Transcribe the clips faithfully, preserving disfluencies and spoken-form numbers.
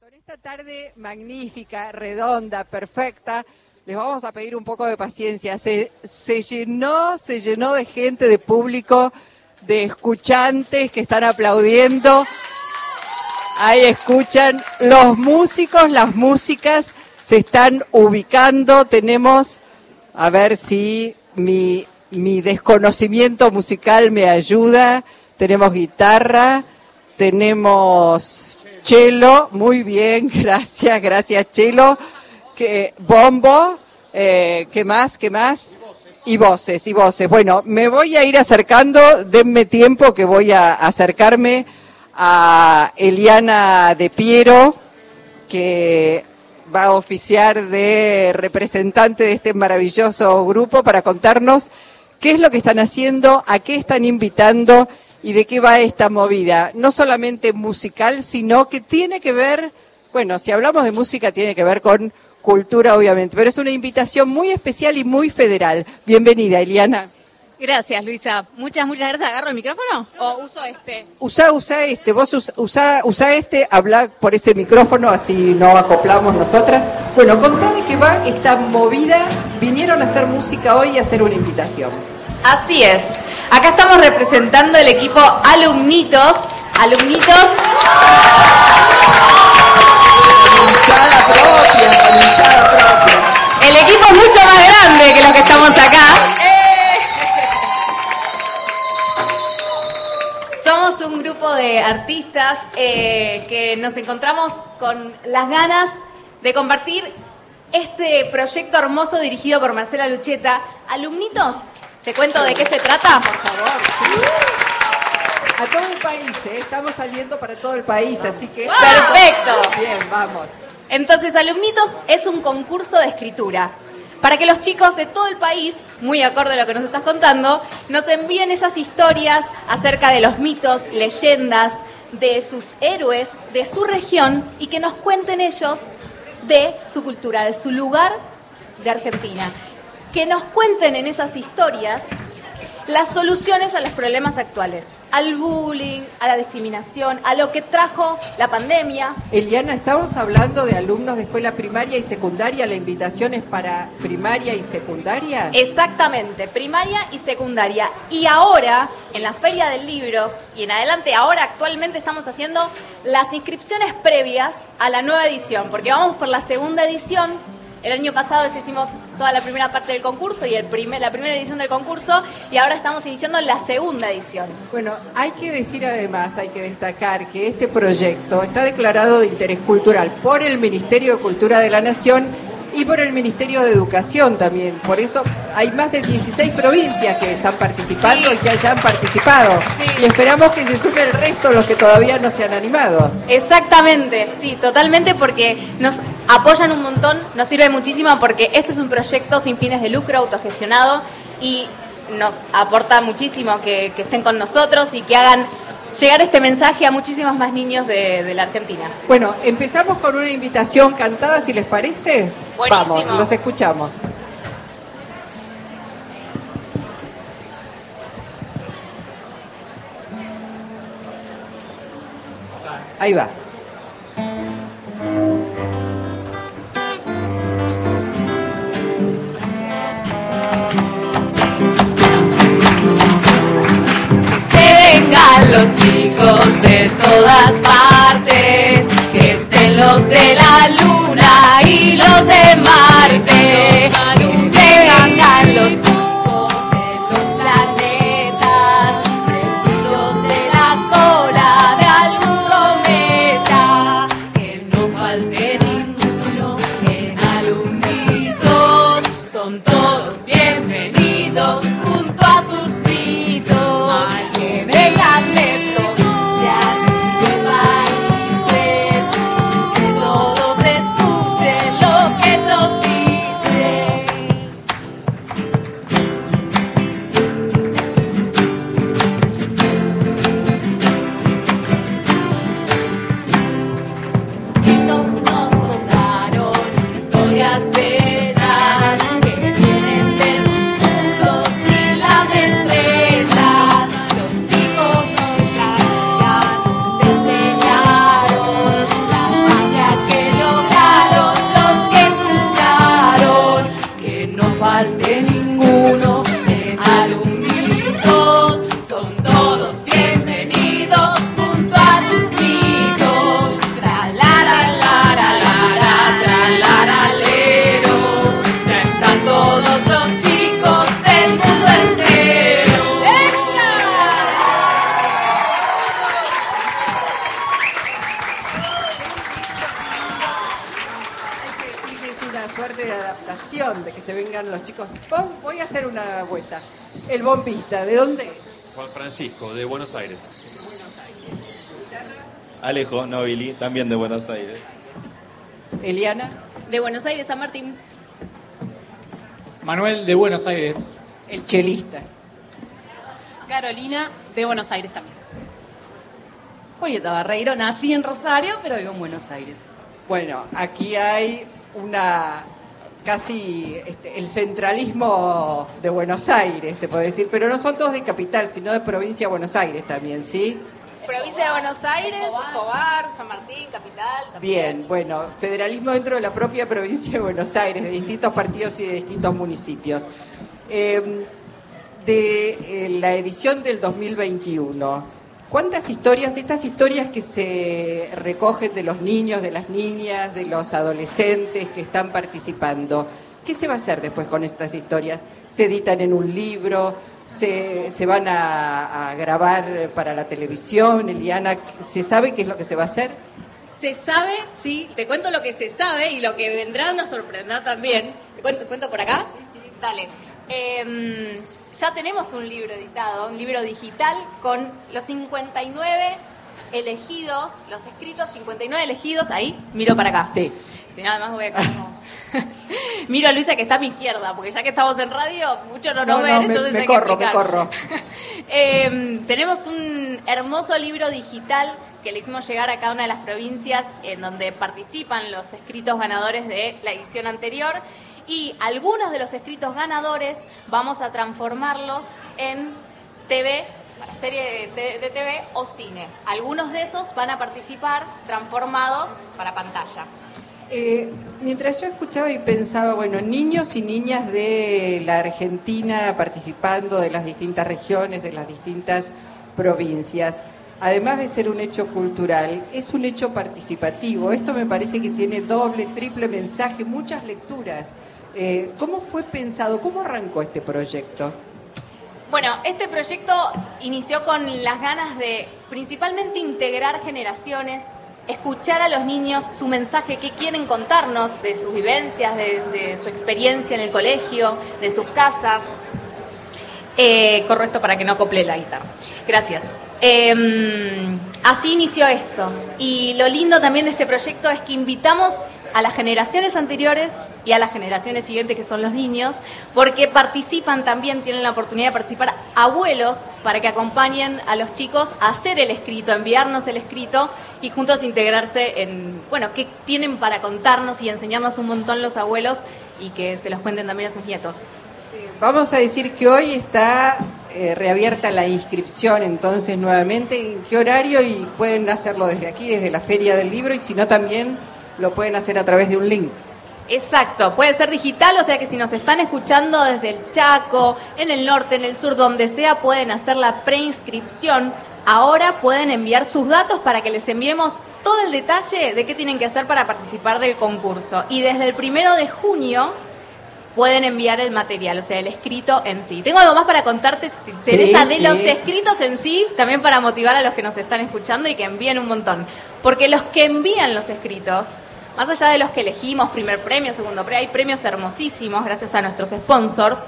Con esta tarde magnífica, redonda, perfecta, les vamos a pedir un poco de paciencia. Se, se llenó, se llenó de gente, de público, de escuchantes que están aplaudiendo. Ahí escuchan, los músicos, las músicas se están ubicando. Tenemos, a ver si mi, mi desconocimiento musical me ayuda. Tenemos guitarra, tenemos cello, muy bien, gracias, gracias cello. Que, bombo, eh, ¿qué más, qué más? Y voces, y voces. Bueno, me voy a ir acercando, denme tiempo que voy a acercarme a Eliana De Piero, que va a oficiar de representante de este maravilloso grupo para contarnos qué es lo que están haciendo, a qué están invitando y de qué va esta movida. No solamente musical, sino que tiene que ver, bueno, si hablamos de música tiene que ver con cultura, obviamente, pero es una invitación muy especial y muy federal. Bienvenida, Eliana. Gracias, Luisa. Muchas, muchas gracias. ¿Agarro el micrófono o uso este? Usa, usa este. Vos usa, usa, usa este, habla por ese micrófono, así no acoplamos nosotras. Bueno, contá de qué va esta movida. Vinieron a hacer música hoy y a hacer una invitación. Así es. Acá estamos representando el equipo Alumnitos. Alumnitos. Con hinchada propia, con hinchada propia. El equipo es mucho más grande que los que estamos acá. Somos un grupo de artistas eh, que nos encontramos con las ganas de compartir este proyecto hermoso dirigido por Marcela Lucheta. Alumnitos, ¿te cuento de qué se trata? Por favor, sí. A todo el país, ¿eh? Estamos saliendo para todo el país, así que... ¡Perfecto! Bien, vamos. Entonces, Alumnitos es un concurso de escritura para que los chicos de todo el país, muy acorde a lo que nos estás contando, nos envíen esas historias acerca de los mitos, leyendas, de sus héroes, de su región, y que nos cuenten ellos de su cultura, de su lugar de Argentina. Que nos cuenten en esas historias las soluciones a los problemas actuales, al bullying, a la discriminación, a lo que trajo la pandemia. Eliana, estamos hablando de alumnos de escuela primaria y secundaria. ¿La invitación es para primaria y secundaria? Exactamente, primaria y secundaria. Y ahora, en la Feria del Libro, y en adelante, ahora actualmente estamos haciendo las inscripciones previas a la nueva edición, porque vamos por la segunda edición. El año pasado ya hicimos toda la primera parte del concurso y el primer, la primera edición del concurso, y ahora estamos iniciando la segunda edición. Bueno, hay que decir además, hay que destacar que este proyecto está declarado de interés cultural por el Ministerio de Cultura de la Nación y por el Ministerio de Educación también. Por eso hay más de dieciséis provincias que están participando, sí, y que hayan participado. Sí. Y esperamos que se sume el resto, los que todavía no se han animado. Exactamente, sí, totalmente, porque nos apoyan un montón, nos sirve muchísimo porque este es un proyecto sin fines de lucro, autogestionado, y nos aporta muchísimo que, que estén con nosotros y que hagan llegar este mensaje a muchísimos más niños de, de la Argentina. Bueno, empezamos con una invitación cantada, si les parece. Buenísimo. Vamos, los escuchamos. Ahí va. Los chicos de todas partes, que estén los de la luna y los de Marte, que se vengan los chicos de los planetas, prendidos de la cola de algún cometa, que no falte ninguno en Alumnitos, son todos bienvenidos junto a sus mitos. Todos escuchen lo que ellos dicen. una suerte de adaptación, de que se vengan los chicos. Vos, voy a hacer una vuelta. El bombista, ¿de dónde es? Juan Francisco, de Buenos Aires. De Buenos Aires. ¿Guitarra? Alejo Nobili, también de Buenos Aires. Eliana. De Buenos Aires, San Martín. Manuel, de Buenos Aires. El chelista. Carolina, de Buenos Aires también. Julieta Barreiro, nací en Rosario, pero vivo en Buenos Aires. Bueno, aquí hay una casi este, el centralismo de Buenos Aires, se puede decir, pero no son todos de capital, sino de provincia de Buenos Aires también, ¿sí? Provincia de Buenos Aires, Escobar, San Martín, capital. También. Bien, bueno, federalismo dentro de la propia provincia de Buenos Aires, de distintos partidos y de distintos municipios. Eh, de eh, la edición del dos mil veintiuno, ¿cuántas historias, estas historias que se recogen de los niños, de las niñas, de los adolescentes que están participando, qué se va a hacer después con estas historias? ¿Se editan en un libro? ¿Se, se van a, a grabar para la televisión? Eliana, ¿se sabe qué es lo que se va a hacer? Se sabe, sí, te cuento lo que se sabe y lo que vendrá nos sorprenderá también. ¿Te cuento, cuento por acá? Sí, sí, dale. Eh, ya tenemos un libro editado, un libro digital con los cincuenta y nueve elegidos, los escritos cincuenta y nueve elegidos, ahí, miro para acá. Sí. Si no, además voy a... Como... miro a Luisa que está a mi izquierda, porque ya que estamos en radio, mucho no nos no, ven, no, me, entonces me hay corro, que me corro. eh, tenemos un hermoso libro digital que le hicimos llegar a cada una de las provincias en donde participan los escritos ganadores de la edición anterior. Y algunos de los escritos ganadores vamos a transformarlos en T V, para serie de, de T V o cine. Algunos de esos van a participar transformados para pantalla. Eh, mientras yo escuchaba y pensaba, bueno, niños y niñas de la Argentina participando de las distintas regiones, de las distintas provincias, además de ser un hecho cultural, es un hecho participativo. Esto me parece que tiene doble, triple mensaje, muchas lecturas. Eh, ¿Cómo fue pensado? ¿Cómo arrancó este proyecto? Bueno, este proyecto inició con las ganas de principalmente integrar generaciones, escuchar a los niños su mensaje, qué quieren contarnos de sus vivencias, de, de su experiencia en el colegio, de sus casas. Eh, corro esto para que no acople la guitarra. Gracias. Eh, así inició esto. Y lo lindo también de este proyecto es que invitamos a las generaciones anteriores y a las generaciones siguientes, que son los niños, porque participan también, tienen la oportunidad de participar abuelos para que acompañen a los chicos a hacer el escrito, a enviarnos el escrito y juntos integrarse en, bueno, qué tienen para contarnos y enseñarnos un montón los abuelos y que se los cuenten también a sus nietos. Vamos a decir que hoy está eh, reabierta la inscripción, entonces nuevamente, ¿en qué horario? Y pueden hacerlo desde aquí, desde la Feria del Libro, y si no también lo pueden hacer a través de un link. Exacto, puede ser digital, o sea que si nos están escuchando desde el Chaco, en el norte, en el sur, donde sea, pueden hacer la preinscripción. Ahora pueden enviar sus datos para que les enviemos todo el detalle de qué tienen que hacer para participar del concurso. Y desde el primero de junio pueden enviar el material, o sea, el escrito en sí. Tengo algo más para contarte, Teresa, sí, de sí. los escritos en sí, también para motivar a los que nos están escuchando y que envíen un montón. Porque los que envían los escritos, más allá de los que elegimos, primer premio, segundo premio, hay premios hermosísimos gracias a nuestros sponsors.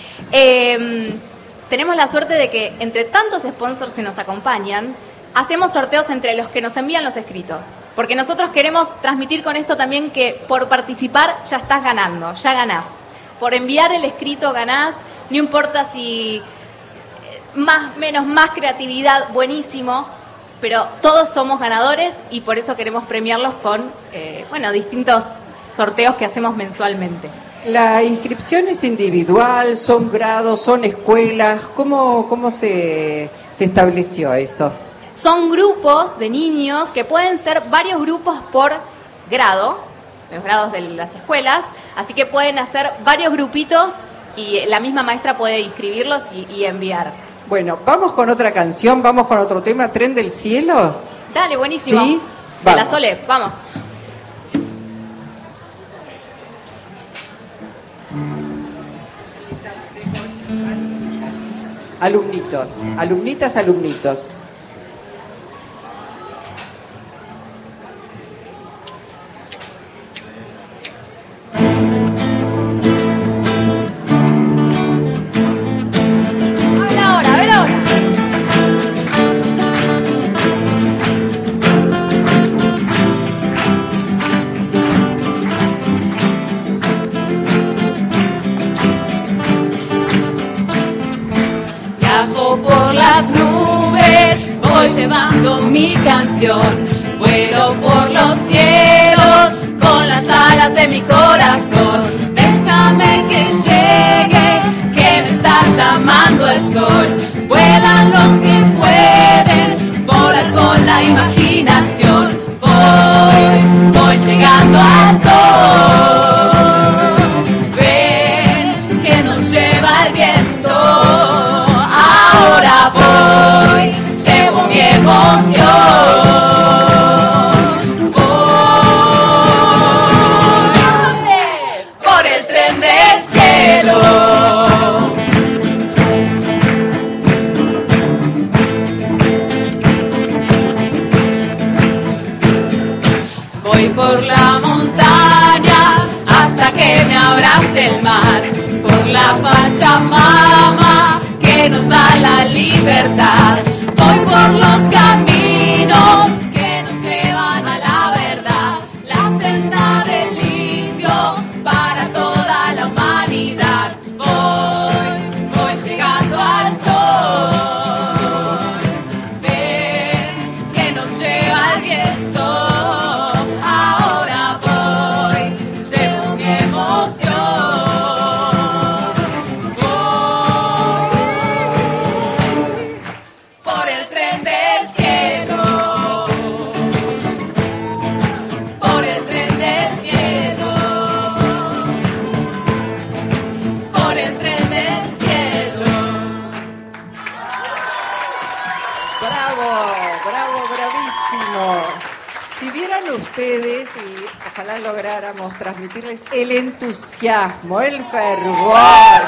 Eh, tenemos la suerte de que entre tantos sponsors que nos acompañan, hacemos sorteos entre los que nos envían los escritos. Porque nosotros queremos transmitir con esto también que por participar ya estás ganando, ya ganás. Por enviar el escrito ganás, no importa si más, menos, más creatividad, buenísimo. Pero todos somos ganadores y por eso queremos premiarlos con eh, bueno, distintos sorteos que hacemos mensualmente. ¿La inscripción es individual? ¿Son grados? ¿Son escuelas? ¿Cómo, cómo se, se estableció eso? Son grupos de niños que pueden ser varios grupos por grado, los grados de las escuelas, así que pueden hacer varios grupitos y la misma maestra puede inscribirlos y, y enviar. Bueno, vamos con otra canción, vamos con otro tema, Tren del Cielo. Dale, buenísimo. Sí, de la vamos. Sole, vamos. Alumnitos, alumnitas, alumnitos. Thank you. mi canción. Vuelo por los cielos con las alas de mi corazón. Déjame que llegue, que me está llamando el sol. Vuelan los que pueden volar con la imaginación. Voy, voy llegando al sol. Ven que nos lleva el viento. Ahora voy, llevo mi emoción. Voy por la montaña hasta que me abrace el mar, por la Pachamama que nos da la libertad. Voy por los caminos que nos llevan a la verdad, la senda del indio para toda la humanidad. Voy, voy llegando al sol. Ven que nos lleva el viento. Ahora voy, llevo mi emoción. Voy por el tren del cielo. Por el tren del cielo. Por el tren del cielo. Bravo, bravo, bravísimo. Si vieran ustedes, y ojalá lográramos transmitirles el entusiasmo, el fervor,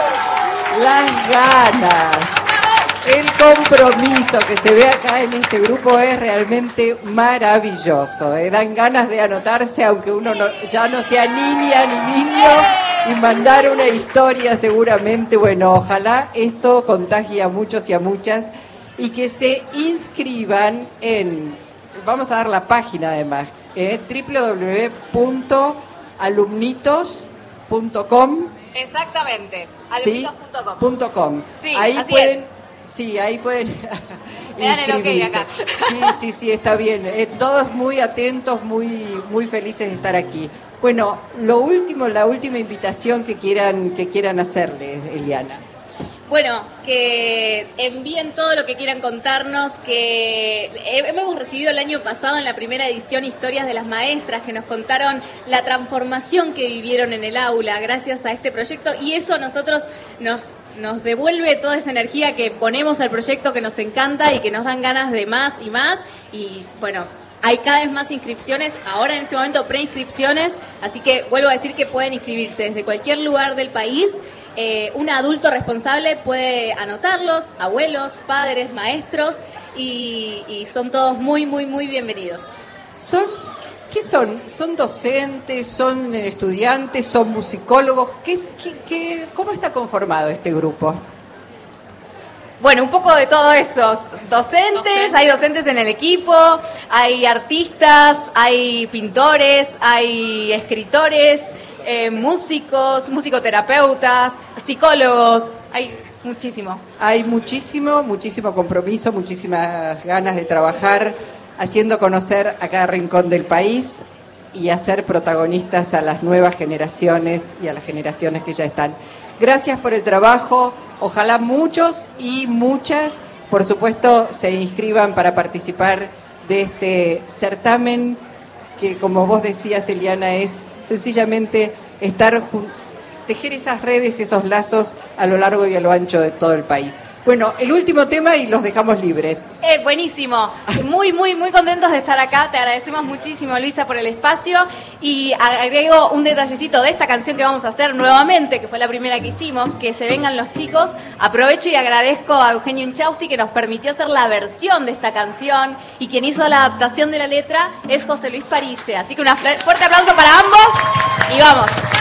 las ganas, el compromiso que se ve acá en este grupo es realmente maravilloso. ¿eh? Dan ganas de anotarse, aunque uno no- ya no sea niña ni niño, y mandar una historia seguramente. Bueno, ojalá esto contagie a muchos y a muchas, y que se inscriban en, vamos a dar la página además, eh, doble u doble u doble u punto alumnitos punto com. Exactamente. Sí, alumnitos punto com. punto com. Sí, ahí así pueden, es. sí, ahí pueden Me dan el ok inscribirse. acá. Sí, sí, sí, está bien. Eh, todos muy atentos, muy, muy felices de estar aquí. Bueno, lo último, la última invitación que quieran, que quieran hacerles, Eliana. Bueno, que envíen todo lo que quieran contarnos, que hemos recibido el año pasado en la primera edición historias de las maestras que nos contaron la transformación que vivieron en el aula gracias a este proyecto, y eso a nosotros nos, nos devuelve toda esa energía que ponemos al proyecto, que nos encanta y que nos dan ganas de más y más. Y bueno, hay cada vez más inscripciones, ahora en este momento preinscripciones, así que vuelvo a decir que pueden inscribirse desde cualquier lugar del país. Eh, un adulto responsable puede anotarlos, abuelos, padres, maestros, y, y son todos muy, muy, muy bienvenidos. ¿Son, ¿Qué son? ¿Son docentes? ¿Son estudiantes? ¿Son musicólogos? ¿Qué, qué, qué, ¿Cómo está conformado este grupo? Bueno, un poco de todo eso. Docentes, Docentes. hay docentes en el equipo, hay artistas, hay pintores, hay escritores, eh, músicos, musicoterapeutas, psicólogos, hay muchísimo. Hay muchísimo, muchísimo compromiso, muchísimas ganas de trabajar, haciendo conocer a cada rincón del país y hacer protagonistas a las nuevas generaciones y a las generaciones que ya están. Gracias por el trabajo, ojalá muchos y muchas, por supuesto, se inscriban para participar de este certamen que, como vos decías, Eliana, es sencillamente estar jun- tejer esas redes, esos lazos a lo largo y a lo ancho de todo el país. Bueno, el último tema y los dejamos libres. Eh, buenísimo, muy, muy, muy contentos de estar acá. Te agradecemos muchísimo, Luisa, por el espacio. Y agrego un detallecito de esta canción que vamos a hacer nuevamente, que fue la primera que hicimos, que se vengan los chicos. Aprovecho y agradezco a Eugenio Inchausti, que nos permitió hacer la versión de esta canción, y quien hizo la adaptación de la letra es José Luis Parise. Así que un fuerte aplauso para ambos y vamos.